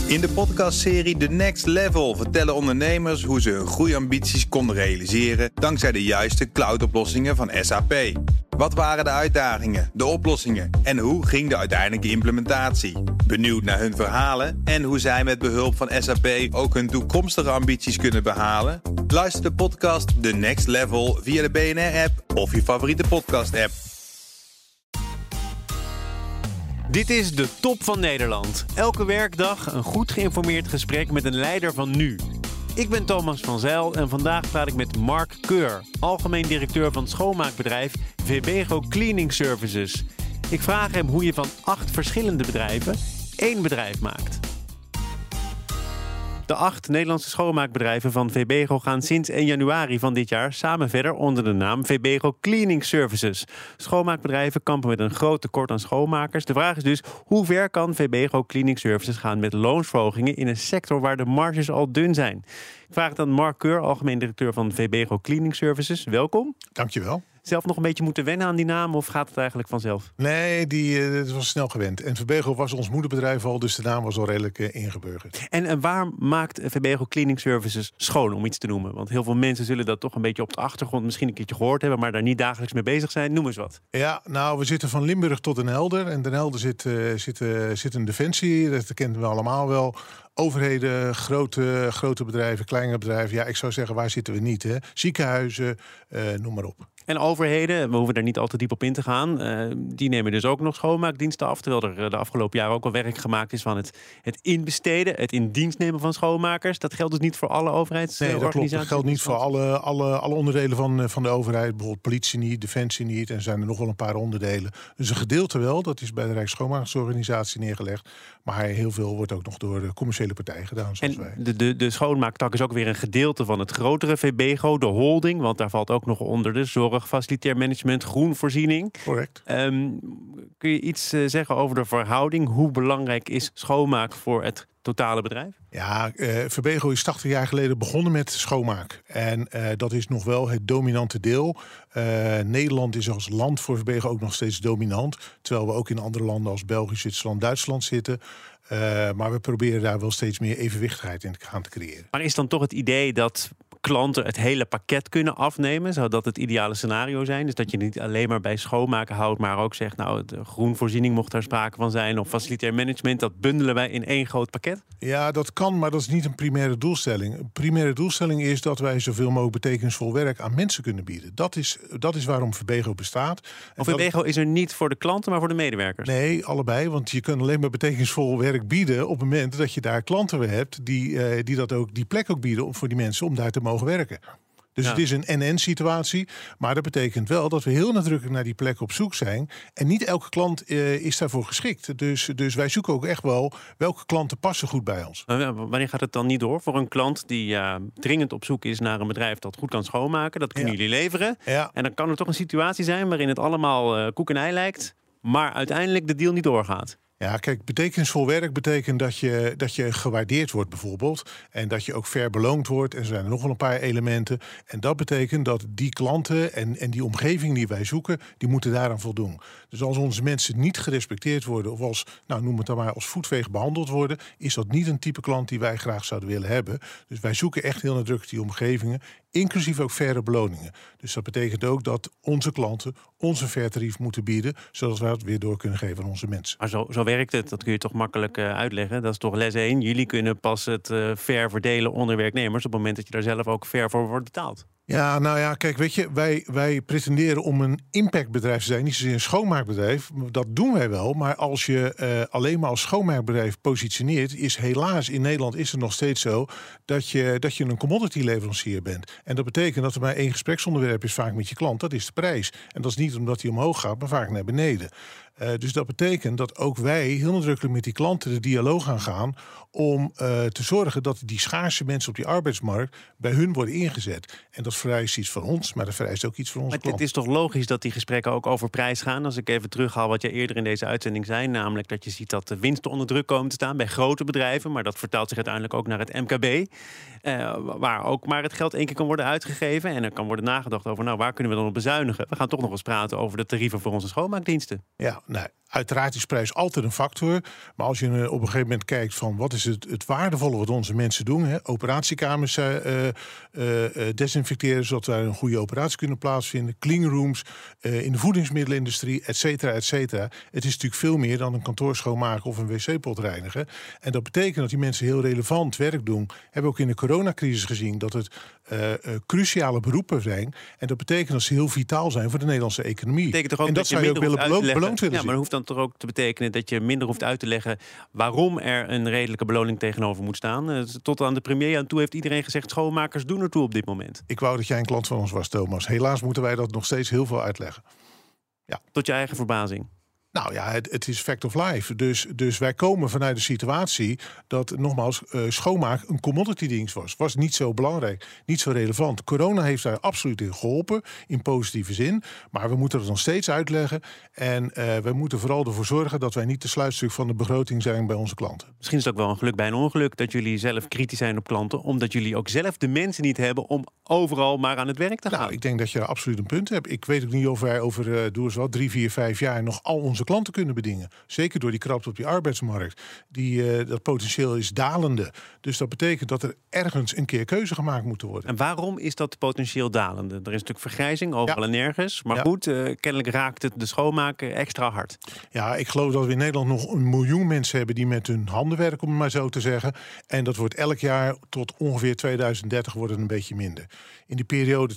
In de podcastserie The Next Level vertellen ondernemers hoe ze hun groeiambities konden realiseren dankzij de juiste cloudoplossingen van SAP. Wat waren de uitdagingen, de oplossingen en hoe ging de uiteindelijke implementatie? Benieuwd naar hun verhalen en hoe zij met behulp van SAP ook hun toekomstige ambities kunnen behalen? Luister de podcast The Next Level via de BNR-app of je favoriete podcast-app. Dit is de Top van Nederland. Elke werkdag een goed geïnformeerd gesprek met een leider van nu. Ik ben Thomas van Zijl en vandaag praat ik met Mark Keur, algemeen directeur van schoonmaakbedrijf VEBEGO Cleaning Services. Ik vraag hem hoe je van 8 verschillende bedrijven 1 bedrijf maakt. De 8 Nederlandse schoonmaakbedrijven van VEBEGO gaan sinds 1 januari van dit jaar samen verder onder de naam VEBEGO Cleaning Services. Schoonmaakbedrijven kampen met een groot tekort aan schoonmakers. De vraag is dus, hoe ver kan VEBEGO Cleaning Services gaan met loonsverhogingen in een sector waar de marges al dun zijn? Ik vraag het aan Mark Keur, algemeen directeur van VEBEGO Cleaning Services. Welkom. Dankjewel. Zelf nog een beetje moeten wennen aan die naam of gaat het eigenlijk vanzelf? Nee, het was snel gewend. En VEBEGO was ons moederbedrijf al, dus de naam was al redelijk ingeburgerd. En waar maakt VEBEGO Cleaning Services schoon, om iets te noemen? Want heel veel mensen zullen dat toch een beetje op de achtergrond misschien een keertje gehoord hebben, maar daar niet dagelijks mee bezig zijn. Noem eens wat. Ja, nou, we zitten van Limburg tot Den Helder. En Den Helder zit een defensie, dat kennen we allemaal wel. Overheden, grote bedrijven, kleine bedrijven. Ja, ik zou zeggen, waar zitten we niet? Hè? Ziekenhuizen, noem maar op. En overheden, we hoeven daar niet al te diep op in te gaan, die nemen dus ook nog schoonmaakdiensten af. Terwijl er de afgelopen jaren ook al werk gemaakt is van het inbesteden, het in dienst nemen van schoonmakers. Dat geldt dus niet voor alle overheidsorganisaties? Nee, dat klopt. Dat geldt niet voor alle onderdelen van de overheid. Bijvoorbeeld politie niet, defensie niet. En er zijn er nog wel een paar onderdelen. Dus een gedeelte wel, dat is bij de Rijksschoonmakersorganisatie neergelegd. Maar heel veel wordt ook nog door de commerciële partijen gedaan, zoals wij. De schoonmaaktak is ook weer een gedeelte van het grotere VEBEGO, de holding. Want daar valt ook nog onder de zorg, facilitair management, groenvoorziening. Correct. Kun je iets zeggen over de verhouding? Hoe belangrijk is schoonmaak voor het totale bedrijf? Ja, VEBEGO is 80 jaar geleden begonnen met schoonmaak. En dat is nog wel het dominante deel. Nederland is als land voor VEBEGO ook nog steeds dominant. Terwijl we ook in andere landen als België, Zwitserland, Duitsland zitten. Maar we proberen daar wel steeds meer evenwichtigheid in gaan te creëren. Maar is dan toch het idee dat klanten het hele pakket kunnen afnemen? Zou dat het ideale scenario zijn? Dus dat je niet alleen maar bij schoonmaken houdt, maar ook zegt, nou, de groenvoorziening mocht daar sprake van zijn, of facilitair management, dat bundelen wij in 1 groot pakket? Ja, dat kan, maar dat is niet een primaire doelstelling. Een primaire doelstelling is dat wij zoveel mogelijk betekenisvol werk aan mensen kunnen bieden. Dat is waarom VEBEGO bestaat. Of VEBEGO is er niet voor de klanten, maar voor de medewerkers? Nee, allebei, want je kunt alleen maar betekenisvol werk bieden op het moment dat je daar klanten weer hebt die plek ook bieden voor die mensen om daar te mogen werken. Dus Het is een en-en-situatie. Maar dat betekent wel dat we heel nadrukkelijk naar die plek op zoek zijn. En niet elke klant is daarvoor geschikt. Dus wij zoeken ook echt wel welke klanten passen goed bij ons. Wanneer gaat het dan niet door? Voor een klant die dringend op zoek is naar een bedrijf dat goed kan schoonmaken. Dat kunnen jullie leveren. Ja. En dan kan er toch een situatie zijn waarin het allemaal koek en ei lijkt. Maar uiteindelijk de deal niet doorgaat. Ja, kijk, betekenisvol werk betekent dat je gewaardeerd wordt bijvoorbeeld. En dat je ook fair beloond wordt. En er zijn er nog wel een paar elementen. En dat betekent dat die klanten en die omgeving die wij zoeken, die moeten daaraan voldoen. Dus als onze mensen niet gerespecteerd worden of als, nou noem het dan maar, als voetveeg behandeld worden, is dat niet een type klant die wij graag zouden willen hebben. Dus wij zoeken echt heel nadrukkelijk die omgevingen, inclusief ook faire beloningen. Dus dat betekent ook dat onze klanten ons een fair tarief moeten bieden, zodat wij het weer door kunnen geven aan onze mensen. Maar zo werkt het, dat kun je toch makkelijk uitleggen. Dat is toch les 1. Jullie kunnen pas het fair verdelen onder werknemers op het moment dat je daar zelf ook fair voor wordt betaald. Ja, nou ja, kijk, weet je, wij pretenderen om een impactbedrijf te zijn, niet zozeer een schoonmaakbedrijf. Dat doen wij wel, maar als je alleen maar als schoonmaakbedrijf positioneert, is helaas in Nederland is het nog steeds zo dat je een commodity leverancier bent. En dat betekent dat er maar 1 gespreksonderwerp is vaak met je klant, dat is de prijs. En dat is niet omdat die omhoog gaat, maar vaak naar beneden. Dus dat betekent dat ook wij heel nadrukkelijk met die klanten de dialoog gaan om te zorgen dat die schaarse mensen op die arbeidsmarkt bij hun worden ingezet. En dat vereist iets van ons, maar dat vereist ook iets van onze klanten. Het is toch logisch dat die gesprekken ook over prijs gaan? Als ik even terughaal wat je eerder in deze uitzending zei, namelijk dat je ziet dat de winsten onder druk komen te staan bij grote bedrijven, maar dat vertaalt zich uiteindelijk ook naar het MKB, waar ook maar het geld 1 keer kan worden uitgegeven en er kan worden nagedacht over, nou, waar kunnen we dan op bezuinigen? We gaan toch nog eens praten over de tarieven voor onze schoonmaakdiensten. Ja, Nee. Uiteraard is prijs altijd een factor. Maar als je op een gegeven moment kijkt van wat is het waardevolle wat onze mensen doen. Hè? Operatiekamers desinfecteren zodat wij een goede operatie kunnen plaatsvinden. Cleanrooms, in de voedingsmiddelenindustrie, et cetera, et cetera. Het is natuurlijk veel meer dan een kantoor schoonmaken of een wc-pot reinigen. En dat betekent dat die mensen heel relevant werk doen. Hebben we ook in de coronacrisis gezien dat het cruciale beroepen zijn. En dat betekent dat ze heel vitaal zijn voor de Nederlandse economie. Betekent toch ook en dat zou je ook willen beloond willen zien. Maar hoeft dan toch ook te betekenen dat je minder hoeft uit te leggen waarom er een redelijke beloning tegenover moet staan. Tot aan de premier aan toe heeft iedereen gezegd schoonmakers doen ertoe op dit moment. Ik wou dat jij een klant van ons was, Thomas. Helaas moeten wij dat nog steeds heel veel uitleggen. Ja. Tot je eigen verbazing. Nou ja, het is fact of life. Dus wij komen vanuit de situatie dat, nogmaals, schoonmaak een commodity dienst was. Was niet zo belangrijk, niet zo relevant. Corona heeft daar absoluut in geholpen, in positieve zin. Maar we moeten het nog steeds uitleggen. En we moeten vooral ervoor zorgen dat wij niet de sluitstuk van de begroting zijn bij onze klanten. Misschien is het ook wel een geluk bij een ongeluk dat jullie zelf kritisch zijn op klanten. Omdat jullie ook zelf de mensen niet hebben om overal maar aan het werk te gaan. Nou, ik denk dat je absoluut een punt hebt. Ik weet ook niet of wij over 3, 4, 5 jaar nog al onze klanten kunnen bedingen. Zeker door die krapte op die arbeidsmarkt. Dat potentieel is dalende. Dus dat betekent dat er ergens een keer keuze gemaakt moet worden. En waarom is dat potentieel dalende? Er is natuurlijk vergrijzing overal en nergens. Maar goed, kennelijk raakt het de schoonmaker extra hard. Ja, ik geloof dat we in Nederland nog 1 miljoen mensen hebben die met hun handen werken, om het maar zo te zeggen. En dat wordt elk jaar tot ongeveer 2030 wordt het een beetje minder. In de periode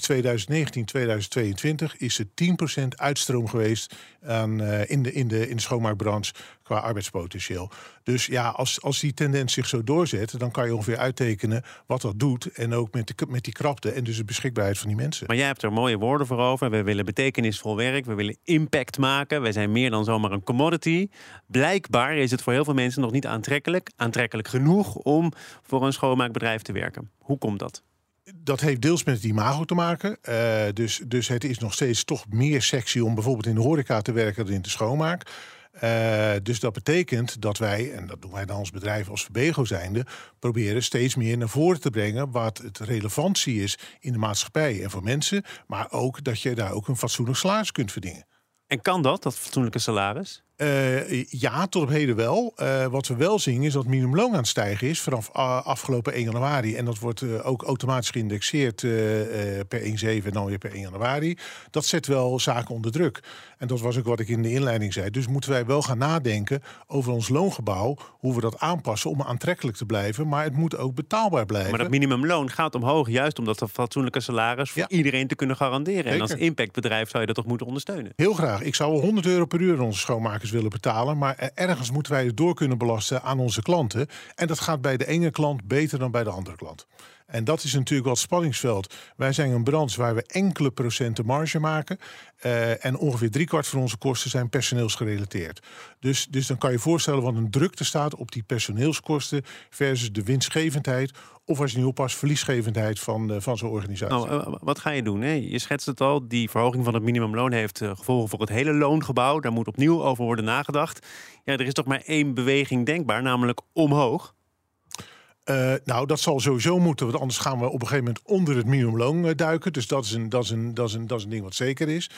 2019-2022 is er 10% uitstroom geweest in de schoonmaakbranche qua arbeidspotentieel. Dus ja, als die tendens zich zo doorzet, dan kan je ongeveer uittekenen wat dat doet. En ook met die krapte en dus de beschikbaarheid van die mensen. Maar jij hebt er mooie woorden voor over. We willen betekenisvol werk, we willen impact maken. Wij zijn meer dan zomaar een commodity. Blijkbaar is het voor heel veel mensen nog niet aantrekkelijk genoeg om voor een schoonmaakbedrijf te werken. Hoe komt dat? Dat heeft deels met het imago te maken. Dus het is nog steeds toch meer sexy om bijvoorbeeld in de horeca te werken dan in de schoonmaak. Dus dat betekent dat wij, en dat doen wij dan als bedrijf als Verbego zijnde, proberen steeds meer naar voren te brengen wat het relevantie is in de maatschappij en voor mensen. Maar ook dat je daar ook een fatsoenlijk salaris kunt verdienen. En kan dat fatsoenlijke salaris? Ja, tot op heden wel. Wat we wel zien is dat het minimumloon aan het stijgen is vanaf afgelopen 1 januari. En dat wordt ook automatisch geïndexeerd per 1/7 en dan weer per 1 januari. Dat zet wel zaken onder druk. En dat was ook wat ik in de inleiding zei. Dus moeten wij wel gaan nadenken over ons loongebouw, hoe we dat aanpassen om aantrekkelijk te blijven. Maar het moet ook betaalbaar blijven. Maar dat minimumloon gaat omhoog juist om dat fatsoenlijke salaris voor iedereen te kunnen garanderen. Zeker. En als impactbedrijf zou je dat toch moeten ondersteunen? Heel graag. Ik zou wel €100 per uur onze schoonmakers willen betalen. Maar ergens moeten wij het door kunnen belasten aan onze klanten. En dat gaat bij de ene klant beter dan bij de andere klant. En dat is natuurlijk wel het spanningsveld. Wij zijn een branche waar we enkele procenten marge maken. En ongeveer 3/4 van onze kosten zijn personeelsgerelateerd. Dus dan kan je voorstellen wat een drukte staat op die personeelskosten versus de winstgevendheid. Of als je niet oppast, verliesgevendheid van zo'n organisatie. Nou, wat ga je doen? Hè? Je schetst het al. Die verhoging van het minimumloon heeft gevolgen voor het hele loongebouw. Daar moet opnieuw over worden nagedacht. Ja, er is toch maar 1 beweging denkbaar, namelijk omhoog. Nou, dat zal sowieso moeten, want anders gaan we op een gegeven moment onder het minimumloon duiken. Dus dat is een ding wat zeker is.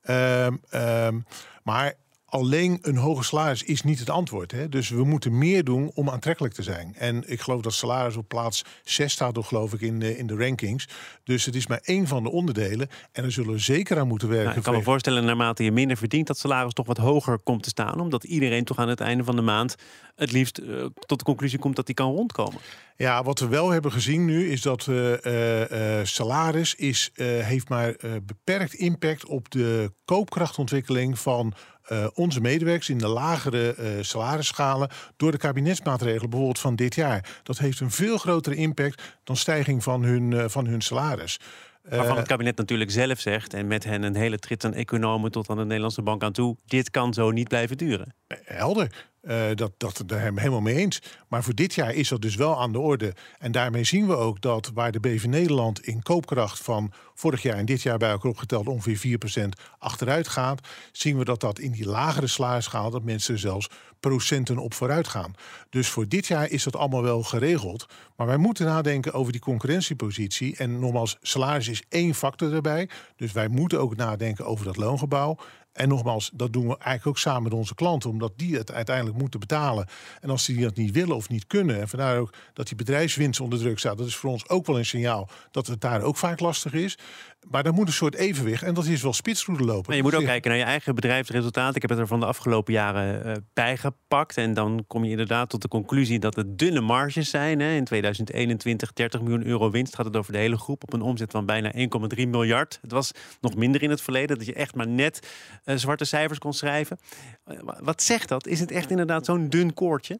Maar alleen een hoger salaris is niet het antwoord. Hè? Dus we moeten meer doen om aantrekkelijk te zijn. En ik geloof dat salaris op plaats 6 staat, geloof ik, in de rankings. Dus het is maar 1 van de onderdelen. En daar zullen we zeker aan moeten werken. Nou, ik kan me voorstellen, naarmate je minder verdient, dat salaris toch wat hoger komt te staan. Omdat iedereen toch aan het einde van de maand het liefst tot de conclusie komt dat die kan rondkomen. Ja, wat we wel hebben gezien nu is dat salaris heeft maar beperkt impact op de koopkrachtontwikkeling van onze medewerkers in de lagere salarisschalen door de kabinetsmaatregelen bijvoorbeeld van dit jaar. Dat heeft een veel grotere impact dan stijging van hun salaris. Waarvan het kabinet natuurlijk zelf zegt, en met hen een hele trit aan economen tot aan de Nederlandse bank aan toe, dit kan zo niet blijven duren. Helder. Daar hebben we helemaal mee eens. Maar voor dit jaar is dat dus wel aan de orde. En daarmee zien we ook dat waar de BV Nederland in koopkracht van vorig jaar en dit jaar bij elkaar opgeteld ongeveer 4% achteruit gaat, zien we dat in die lagere salarisschaal dat mensen er zelfs procenten op vooruit gaan. Dus voor dit jaar is dat allemaal wel geregeld. Maar wij moeten nadenken over die concurrentiepositie. En nogmaals, salaris is 1 factor daarbij. Dus wij moeten ook nadenken over dat loongebouw. En nogmaals, dat doen we eigenlijk ook samen met onze klanten, omdat die het uiteindelijk moeten betalen. En als die dat niet willen of niet kunnen, en vandaar ook dat die bedrijfswinst onder druk staat, dat is voor ons ook wel een signaal dat het daar ook vaak lastig is. Maar daar moet een soort evenwicht, en dat is wel spitsroede lopen. Maar je moet ook kijken naar je eigen bedrijfsresultaat. Ik heb het er van de afgelopen jaren bijgepakt. En dan kom je inderdaad tot de conclusie dat het dunne marges zijn. Hè. In 2021 30 miljoen euro winst gaat het over de hele groep op een omzet van bijna 1,3 miljard. Het was nog minder in het verleden, dat je echt maar net zwarte cijfers kon schrijven. Wat zegt dat? Is het echt inderdaad zo'n dun koordje?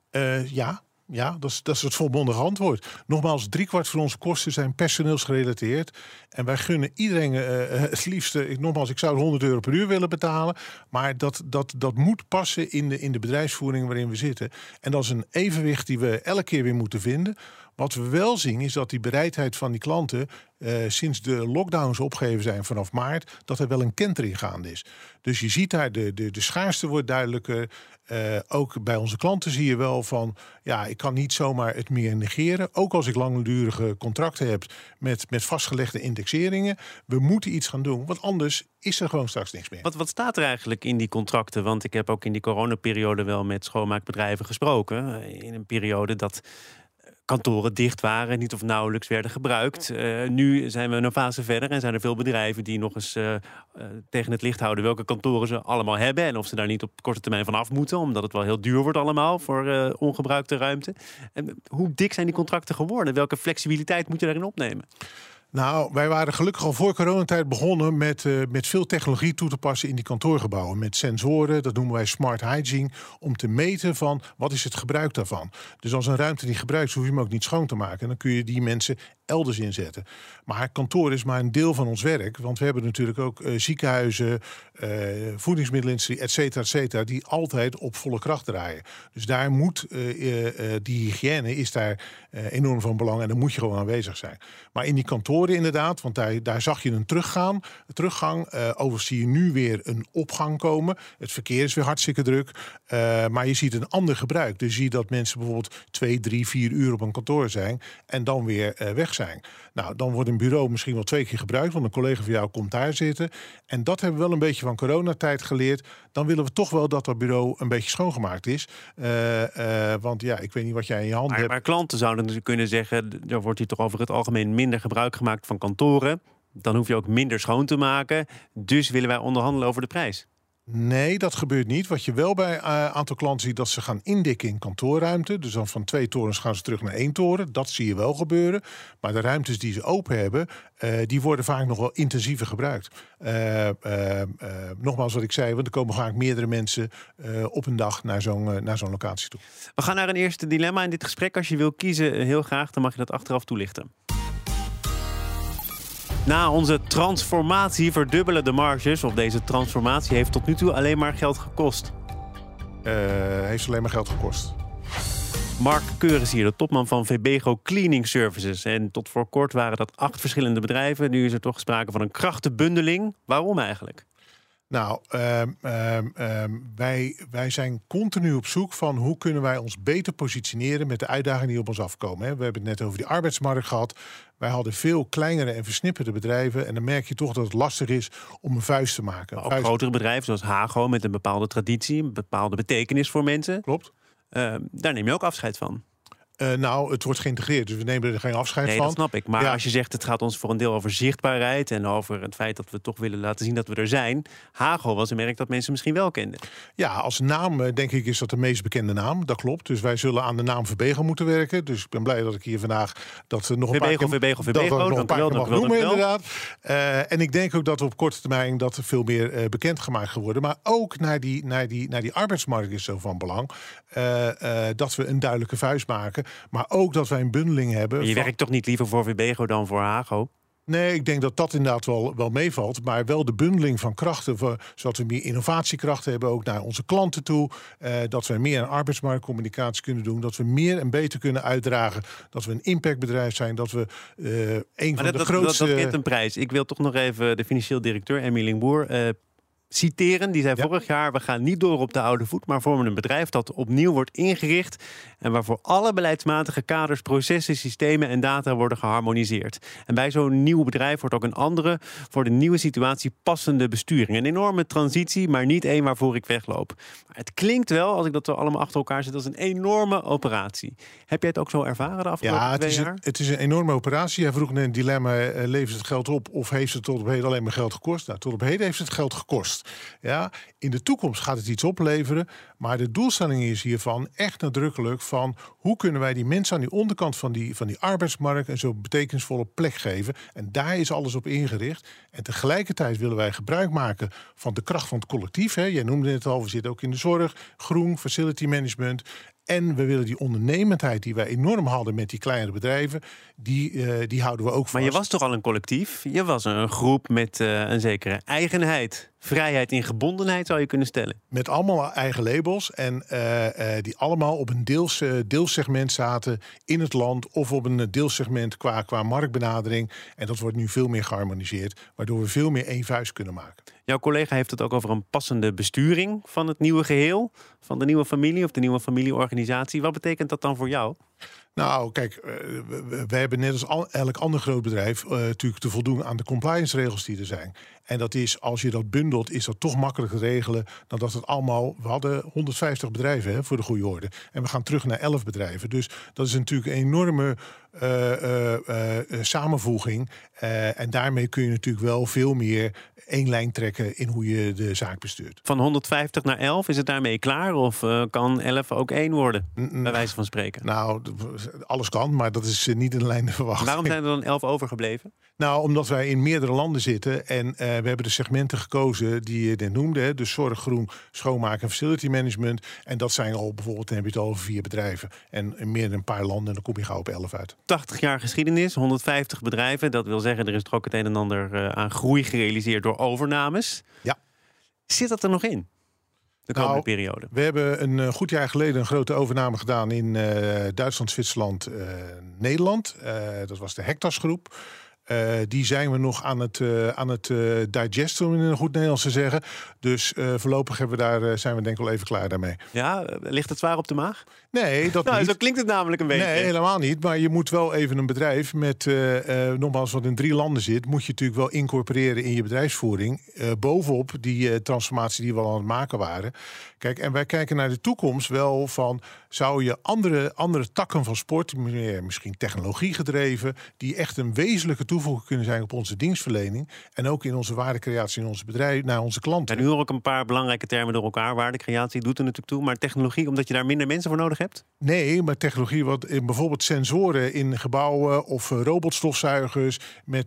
Ja, dat is het volmondige antwoord. Nogmaals, 3/4 van onze kosten zijn personeelsgerelateerd. En wij gunnen iedereen het liefste... Nogmaals, ik zou €100 per uur willen betalen. Maar dat moet passen in de bedrijfsvoering waarin we zitten. En dat is een evenwicht die we elke keer weer moeten vinden. Wat we wel zien is dat die bereidheid van die klanten... sinds de lockdowns opgegeven zijn vanaf maart... dat er wel een kentering gaande is. Dus je ziet daar, de schaarste wordt duidelijker. Ook bij onze klanten zie je wel van... ja, ik kan niet zomaar het meer negeren. Ook als ik langdurige contracten heb met vastgelegde indexeringen. We moeten iets gaan doen, want anders is er gewoon straks niks meer. Wat staat er eigenlijk in die contracten? Want ik heb ook in die coronaperiode wel met schoonmaakbedrijven gesproken. In een periode dat... kantoren dicht waren, niet of nauwelijks werden gebruikt. Nu zijn we een fase verder en zijn er veel bedrijven die nog eens tegen het licht houden welke kantoren ze allemaal hebben en of ze daar niet op korte termijn van af moeten, omdat het wel heel duur wordt allemaal voor ongebruikte ruimte. En hoe dik zijn die contracten geworden? Welke flexibiliteit moet je daarin opnemen? Nou, wij waren gelukkig al voor coronatijd begonnen met veel technologie toe te passen in die kantoorgebouwen. Met sensoren, dat noemen wij smart hygiene, om te meten van wat is het gebruik daarvan. Dus als een ruimte niet gebruikt is, hoef je hem ook niet schoon te maken. En dan kun je die mensen elders inzetten. Maar kantoor is maar een deel van ons werk. Want we hebben natuurlijk ook ziekenhuizen, voedingsmiddelenindustrie, et cetera, die altijd op volle kracht draaien. Dus daar moet die hygiëne is daar enorm van belang. En dan moet je gewoon aanwezig zijn. Maar in die kantoren inderdaad, want daar zag je een teruggang. Overigens zie je nu weer een opgang komen. Het verkeer is weer hartstikke druk. Maar je ziet een ander gebruik. Dus zie je dat mensen bijvoorbeeld 2, 3, 4 uur op een kantoor zijn en dan weer weg zijn. Nou, dan wordt een bureau misschien wel 2 keer gebruikt, want een collega van jou komt daar zitten. En dat hebben we wel een beetje van coronatijd geleerd. Dan willen we toch wel dat dat bureau een beetje schoongemaakt is. Want ja, ik weet niet wat jij in je hand hebt. Maar klanten zouden dus kunnen zeggen, er wordt hier toch over het algemeen minder gebruik gemaakt van kantoren. Dan hoef je ook minder schoon te maken. Dus willen wij onderhandelen over de prijs. Nee, dat gebeurt niet. Wat je wel bij een aantal klanten ziet, dat ze gaan indikken in kantoorruimte. Dus dan van 2 torens gaan ze terug naar 1 toren. Dat zie je wel gebeuren. Maar de ruimtes die ze open hebben, die worden vaak nog wel intensiever gebruikt. Nogmaals wat ik zei, want er komen vaak meerdere mensen op een dag naar zo'n locatie toe. We gaan naar een eerste dilemma in dit gesprek. Als je wil kiezen, heel graag, dan mag je dat achteraf toelichten. Na onze transformatie verdubbelen de marges. Of deze transformatie heeft tot nu toe alleen maar geld gekost. Heeft alleen maar geld gekost. Mark Keur is hier, de topman van VBGO Cleaning Services. En tot voor kort waren dat 8 verschillende bedrijven. Nu is er toch sprake van een krachtenbundeling. Waarom eigenlijk? Nou, wij zijn continu op zoek van hoe kunnen wij ons beter positioneren met de uitdagingen die op ons afkomen. We hebben het net over die arbeidsmarkt gehad. Wij hadden veel kleinere en versnipperde bedrijven. En dan merk je toch dat het lastig is om een vuist te maken. Maar ook grotere bedrijven zoals Hago met een bepaalde traditie, een bepaalde betekenis voor mensen. Klopt. Daar neem je ook afscheid van. Nou, het wordt geïntegreerd, dus we nemen er geen afscheid van. Nee, dat snap ik. Maar ja, als je zegt, het gaat ons voor een deel over zichtbaarheid en over het feit dat we toch willen laten zien dat we er zijn. Hago was een merk dat mensen misschien wel kenden. Ja, als naam denk ik is dat de meest bekende naam. Dat klopt. Dus wij zullen aan de naam VBGO moeten werken. Dus ik ben blij dat ik hier vandaag dat nog een paar keer mag noemen, inderdaad. En ik denk ook dat we op korte termijn dat veel meer bekendgemaakt geworden. Maar ook naar die arbeidsmarkt is zo van belang. Dat we een duidelijke vuist maken. Maar ook dat wij een bundeling hebben. Je werkt toch niet liever voor VBGO dan voor Hago? Nee, ik denk dat dat inderdaad wel meevalt. Maar wel de bundeling van krachten, zodat we meer innovatiekrachten hebben, ook naar onze klanten toe. Dat we meer aan arbeidsmarktcommunicatie kunnen doen. Dat we meer en beter kunnen uitdragen. Dat we een impactbedrijf zijn. Dat we een van de grootste... Dat kent een prijs. Ik wil toch nog even de financieel directeur, Emmy Lingboer. citeren. Die zei vorig jaar: we gaan niet door op de oude voet, maar vormen een bedrijf dat opnieuw wordt ingericht en waarvoor alle beleidsmatige kaders, processen, systemen en data worden geharmoniseerd. En bij zo'n nieuw bedrijf wordt ook een andere, voor de nieuwe situatie passende besturing. Een enorme transitie, maar niet één waarvoor ik wegloop. Maar het klinkt wel, als ik dat zo allemaal achter elkaar zet, als een enorme operatie. Heb jij het ook zo ervaren de afgelopen 2 jaar? Het is een enorme operatie. Hij vroeg net een dilemma: levert het geld op of heeft het tot op heden alleen maar geld gekost? Nou, tot op heden heeft het geld gekost. Ja, in de toekomst gaat het iets opleveren. Maar de doelstelling is hiervan echt nadrukkelijk van hoe kunnen wij die mensen aan die onderkant van die arbeidsmarkt een zo betekenisvolle plek geven. En daar is alles op ingericht. En tegelijkertijd willen wij gebruik maken van de kracht van het collectief. Hè. Jij noemde het al, we zitten ook in de zorg, groen, facility management. En we willen die ondernemendheid die wij enorm hadden met die kleinere bedrijven, die houden we ook vast. Maar je was toch al een collectief? Je was een groep met een zekere eigenheid. Vrijheid in gebondenheid zou je kunnen stellen. Met allemaal eigen labels en die allemaal op een deelsegment zaten in het land of op een deelsegment qua marktbenadering. En dat wordt nu veel meer geharmoniseerd, waardoor we veel meer één vuist kunnen maken. Jouw collega heeft het ook over een passende besturing van het nieuwe geheel, van de nieuwe familie of de nieuwe familieorganisatie. Wat betekent dat dan voor jou? Nou, kijk, we hebben net als elk ander groot bedrijf natuurlijk te voldoen aan de compliance-regels die er zijn. En dat is, als je dat bundelt, is dat toch makkelijker regelen dan dat het allemaal. We hadden 150 bedrijven voor de goede orde. En we gaan terug naar 11 bedrijven. Dus dat is natuurlijk een enorme samenvoeging. En daarmee kun je natuurlijk wel veel meer één lijn trekken in hoe je de zaak bestuurt. Van 150 naar 11, is het daarmee klaar? Of kan 11 ook 1 worden, bij wijze van spreken? Nou, alles kan, maar dat is niet in de lijn te verwachten. Waarom zijn er dan 11 overgebleven? Nou, omdat wij in meerdere landen zitten en we hebben de segmenten gekozen die je net noemde. Hè, dus zorg, groen, schoonmaken en facility management. En dat zijn al bijvoorbeeld, dan heb je het al over 4 bedrijven. En in meer dan een paar landen, dan kom je gauw op 11 uit. 80 jaar geschiedenis, 150 bedrijven. Dat wil zeggen, er is toch ook het een en ander aan groei gerealiseerd door overnames. Ja. Zit dat er nog in? De komende periode. We hebben een goed jaar geleden een grote overname gedaan in Duitsland, Zwitserland, Nederland. Dat was de Hectas Groep. Die zijn we nog aan het digesten, om in een goed Nederlands te zeggen. Dus voorlopig zijn we denk ik wel even klaar daarmee. Ja, ligt het zwaar op de maag? Nee, dat nou, niet. Zo klinkt het namelijk een beetje. Nee, helemaal niet. Maar je moet wel even een bedrijf met, nogmaals, wat in 3 landen zit, moet je natuurlijk wel incorporeren in je bedrijfsvoering. Bovenop die transformatie die we al aan het maken waren. Kijk, en wij kijken naar de toekomst wel van, zou je andere takken van sport, misschien technologie gedreven, die echt een wezenlijke toevoeging kunnen zijn op onze dienstverlening en ook in onze waardecreatie in onze bedrijf naar onze klanten. En nu hoor ik een paar belangrijke termen door elkaar. Waardecreatie doet er natuurlijk toe, maar technologie, omdat je daar minder mensen voor nodig hebt? Nee, maar technologie, wat bijvoorbeeld sensoren in gebouwen of robotstofzuigers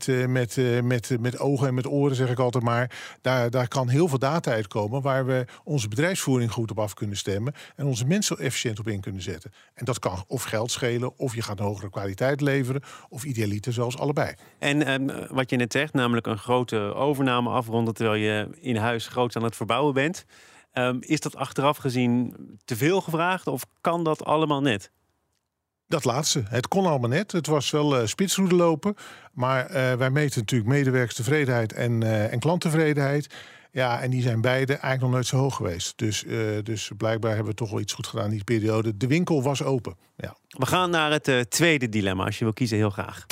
met ogen en met oren, zeg ik altijd maar. Daar kan heel veel data uitkomen waar we onze bedrijfsvoering goed op af kunnen stemmen en onze mensen efficiënt op in kunnen zetten. En dat kan of geld schelen, of je gaat een hogere kwaliteit leveren, of idealiter zelfs allebei. En wat je net zegt, namelijk een grote overname afronden terwijl je in huis groots aan het verbouwen bent. Is dat achteraf gezien te veel gevraagd of kan dat allemaal net? Dat laatste. Het kon allemaal net. Het was wel spitsroede lopen. Maar wij meten natuurlijk medewerkerstevredenheid en klanttevredenheid. Ja, en die zijn beide eigenlijk nog nooit zo hoog geweest. Dus blijkbaar hebben we toch wel iets goed gedaan in die periode. De winkel was open. Ja. We gaan naar het tweede dilemma, als je wil kiezen, heel graag.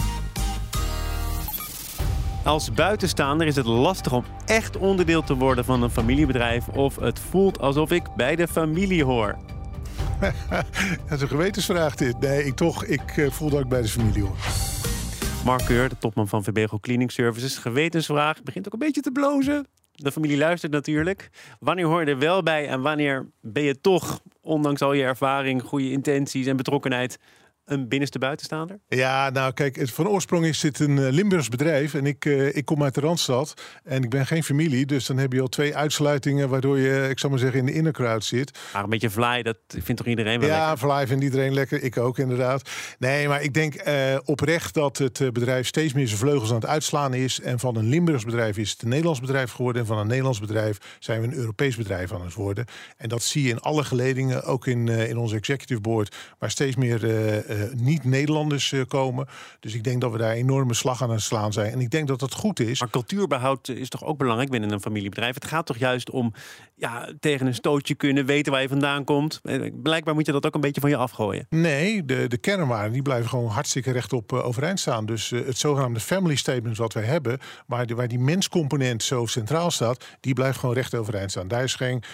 Als buitenstaander is het lastig om echt onderdeel te worden van een familiebedrijf, of het voelt alsof ik bij de familie hoor. Dat is een gewetensvraag dit. Nee, ik voel dat ik bij de familie hoor. Mark Keur, de topman van VBGO Cleaning Services. Gewetensvraag, begint ook een beetje te blozen. De familie luistert natuurlijk. Wanneer hoor je er wel bij en wanneer ben je toch, ondanks al je ervaring, goede intenties en betrokkenheid, een binnenste buitenstaander? Ja, nou kijk, van oorsprong is dit een Limburgs bedrijf. En ik kom uit de Randstad. En ik ben geen familie. Dus dan heb je al 2 uitsluitingen waardoor je, ik zal maar zeggen, in de inner crowd zit. Maar een beetje vlaai, dat vindt toch iedereen wel lekker? Ja, vlaai vindt iedereen lekker. Ik ook inderdaad. Nee, maar ik denk oprecht dat het bedrijf steeds meer zijn vleugels aan het uitslaan is. En van een Limburgs bedrijf is het een Nederlands bedrijf geworden. En van een Nederlands bedrijf zijn we een Europees bedrijf aan het worden. En dat zie je in alle geledingen, ook in onze executive board, waar steeds meer niet-Nederlanders komen. Dus ik denk dat we daar enorme slag aan het slaan zijn. En ik denk dat dat goed is. Maar cultuurbehoud is toch ook belangrijk binnen een familiebedrijf? Het gaat toch juist om tegen een stootje kunnen weten waar je vandaan komt. Blijkbaar moet je dat ook een beetje van je afgooien. Nee, de kernwaarden die blijven gewoon hartstikke rechtop overeind staan. Dus het zogenaamde family statement wat we hebben, waar die menscomponent zo centraal staat, die blijft gewoon recht overeind staan. Daar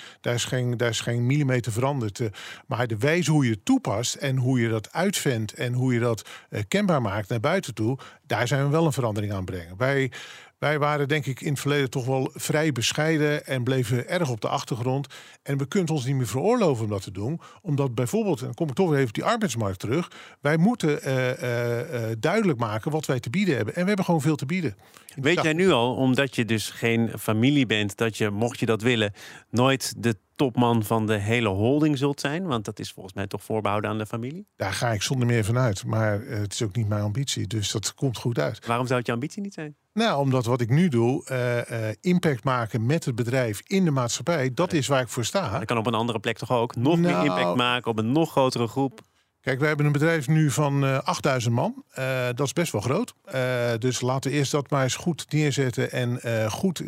is geen millimeter veranderd. Maar de wijze hoe je het toepast en hoe je dat uitvindt en hoe je dat kenbaar maakt naar buiten toe, daar zijn we wel een verandering aan brengen. Wij waren denk ik in het verleden toch wel vrij bescheiden en bleven erg op de achtergrond. En we kunnen ons niet meer veroorloven om dat te doen. Omdat bijvoorbeeld, en dan kom ik toch weer even op die arbeidsmarkt terug. Wij moeten duidelijk maken wat wij te bieden hebben. En we hebben gewoon veel te bieden. Weet jij nu al, omdat je dus geen familie bent, dat je, mocht je dat willen, nooit de topman van de hele holding zult zijn? Want dat is volgens mij toch voorbehouden aan de familie? Daar ga ik zonder meer van uit. Maar het is ook niet mijn ambitie. Dus dat komt goed uit. Waarom zou het je ambitie niet zijn? Nou, omdat wat ik nu doe, impact maken met het bedrijf in de maatschappij, dat is waar ik voor sta. Dat kan op een andere plek toch ook? Nog meer impact maken op een nog grotere groep? Kijk, wij hebben een bedrijf nu van 8000 man. Dat is best wel groot. Dus laten we eerst dat maar eens goed neerzetten. En goed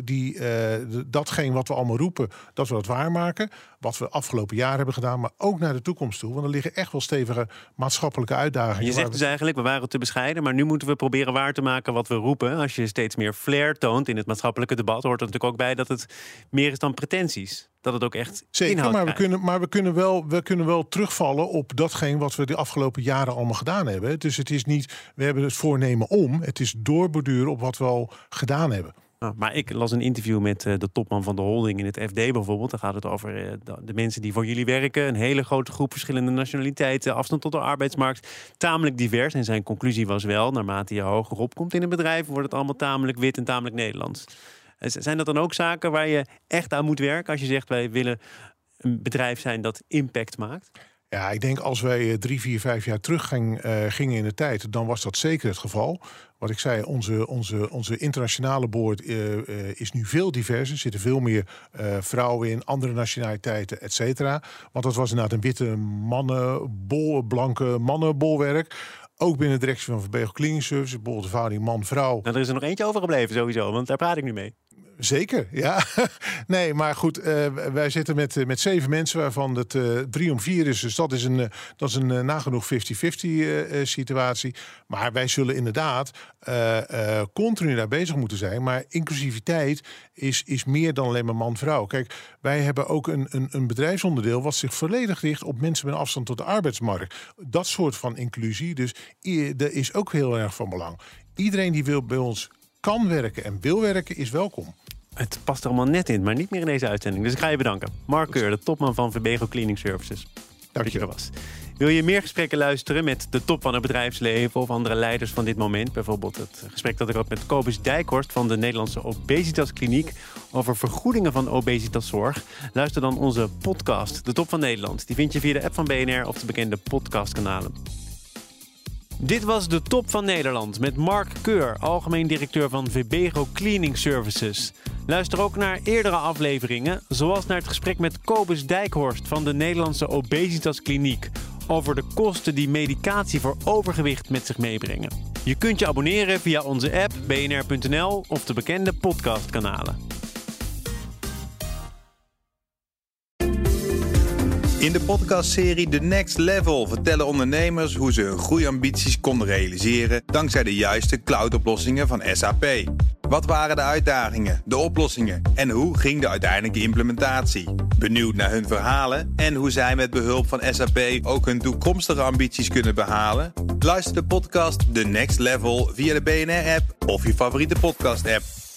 datgene wat we allemaal roepen, dat we dat waarmaken. Wat we afgelopen jaar hebben gedaan, maar ook naar de toekomst toe. Want er liggen echt wel stevige maatschappelijke uitdagingen. Je zegt dus eigenlijk, we waren te bescheiden, maar nu moeten we proberen waar te maken wat we roepen. Als je steeds meer flair toont in het maatschappelijke debat, hoort er natuurlijk ook bij dat het meer is dan pretenties. Dat het ook echt zeker, maar we kunnen wel terugvallen op datgene wat we de afgelopen jaren allemaal gedaan hebben. Dus het is niet, we hebben het voornemen om. Het is doorborduren op wat we al gedaan hebben. Nou, maar ik las een interview met de topman van de holding in het FD bijvoorbeeld. Dan gaat het over de mensen die voor jullie werken. Een hele grote groep verschillende nationaliteiten. Afstand tot de arbeidsmarkt. Tamelijk divers. En zijn conclusie was wel, naarmate je hoger opkomt in een bedrijf, wordt het allemaal tamelijk wit en tamelijk Nederlands. Zijn dat dan ook zaken waar je echt aan moet werken als je zegt wij willen een bedrijf zijn dat impact maakt? Ja, ik denk als wij 3, 4, 5 jaar terug gingen in de tijd, dan was dat zeker het geval. Wat ik zei, onze internationale board is nu veel diverser. Er zitten veel meer vrouwen in, andere nationaliteiten, et cetera. Want dat was inderdaad een witte blanke mannenbolwerk. Ook binnen de directie van Verbegel Cleaning Services, bijvoorbeeld de verhouding man-vrouw. Nou, er is er nog eentje overgebleven sowieso, want daar praat ik nu mee. Zeker, ja. Nee, maar goed, wij zitten met 7 mensen, waarvan het 3 om 4 is. Dus dat is een nagenoeg 50-50 situatie. Maar wij zullen inderdaad continu daar bezig moeten zijn. Maar inclusiviteit is meer dan alleen maar man-vrouw. Kijk, wij hebben ook een bedrijfsonderdeel wat zich volledig richt op mensen met afstand tot de arbeidsmarkt. Dat soort van inclusie, dus dat is ook heel erg van belang. Iedereen die wil bij ons kan werken en wil werken, is welkom. Het past er allemaal net in, maar niet meer in deze uitzending. Dus ik ga je bedanken. Mark Keur, de topman van Verbegel Cleaning Services. Dank dat je er was. Wil je meer gesprekken luisteren met de top van het bedrijfsleven of andere leiders van dit moment? Bijvoorbeeld het gesprek dat ik had met Kobus Dijkhorst van de Nederlandse Obesitaskliniek over vergoedingen van obesitaszorg. Luister dan onze podcast, De Top van Nederland. Die vind je via de app van BNR of de bekende podcastkanalen. Dit was de Top van Nederland met Mark Keur, algemeen directeur van Verbegel Cleaning Services. Luister ook naar eerdere afleveringen, zoals naar het gesprek met Kobus Dijkhorst van de Nederlandse Obesitaskliniek over de kosten die medicatie voor overgewicht met zich meebrengen. Je kunt je abonneren via onze app, bnr.nl of de bekende podcastkanalen. In de podcastserie The Next Level vertellen ondernemers hoe ze hun groeiambities konden realiseren dankzij de juiste cloudoplossingen van SAP. Wat waren de uitdagingen, de oplossingen en hoe ging de uiteindelijke implementatie? Benieuwd naar hun verhalen en hoe zij met behulp van SAP ook hun toekomstige ambities kunnen behalen? Luister de podcast The Next Level via de BNR-app of je favoriete podcast-app.